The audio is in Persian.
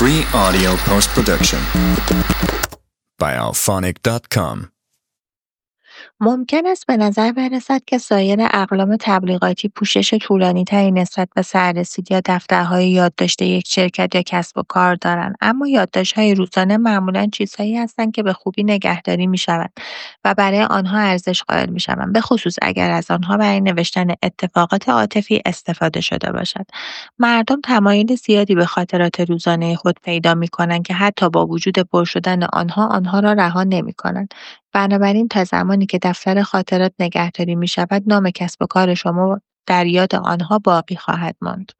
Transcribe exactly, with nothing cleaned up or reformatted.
Free audio post-production by alphonic dot com. ممکن است به نظر برسد که سایر اقلام تبلیغاتی پوشش طولانی‌تری نسبت به سررسید یا دفترهای یادداشت یک شرکت یا کسب و کار دارند، اما یادداشت‌های روزانه معمولاً چیزهایی هستند که به خوبی نگهداری می‌شوند و برای آنها ارزش قائل می‌شوند، به خصوص اگر از آنها برای نوشتن اتفاقات عاطفی استفاده شده باشد. مردم تمایل زیادی به خاطرات روزانه خود پیدا می‌کنند که حتی با وجود پر شدن آنها، آنها را رها نمی‌کنند. بنابراین تا زمانی که دفتر خاطرات نگهداری می‌شود، نام کسب و کار شما در یاد آنها باقی خواهد ماند.